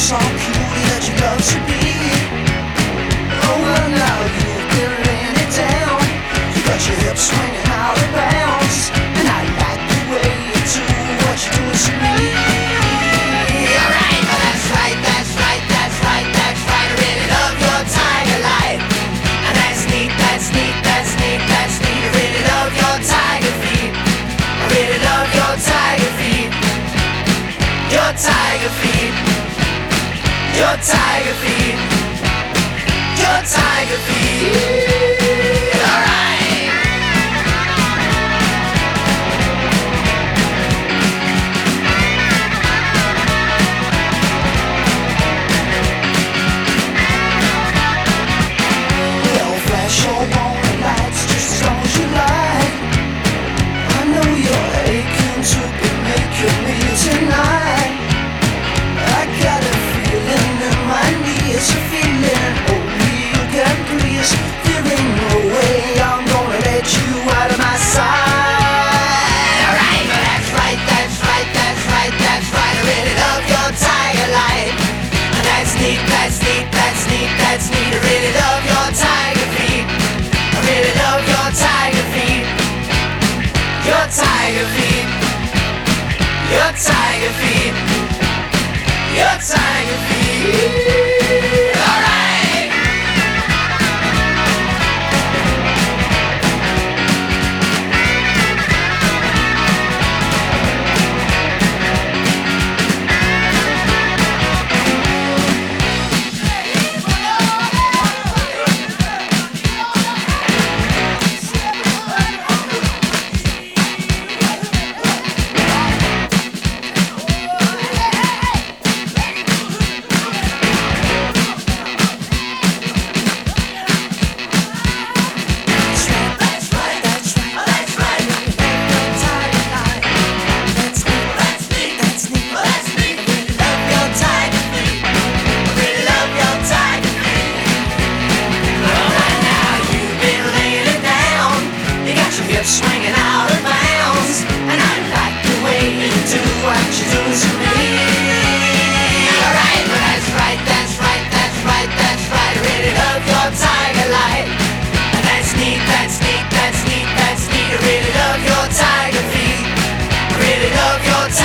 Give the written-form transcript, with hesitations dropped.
so cool that you love to be. Oh well, now you've been laying it down. You got your hips swinging out of bounds, and I like the way you do what you're doing to me. Alright, that's right, that's right, that's right, that's right. I really love your tiger light, and that's neat, that's neat, that's neat, that's neat. I really love your tiger feet. I really love your tiger feet. Your tiger feet. Your tiger feet. Your tiger feet. Alright. Well, flash your warning lights just as long as you like. I know you're aching to be making me tonight. I got a feeling in my knees, a feeling only you can please. There ain't no way I'm gonna let you out of my sight. Alright, that's right, that's right, that's right, that's right. I really love your tiger light, and that's neat, that's neat, that's neat, that's neat. I really love your tiger feet. I really love your tiger feet. Your tiger feet. Your tiger feet. Your tiger feet. Alright. Swinging out of bounds, and I like the way you do what you do to me. Alright, that's right, that's right, that's right, that's right. I really love your tiger light, and that's neat, that's neat, that's neat, that's neat. I really love your tiger feet. I really love your tiger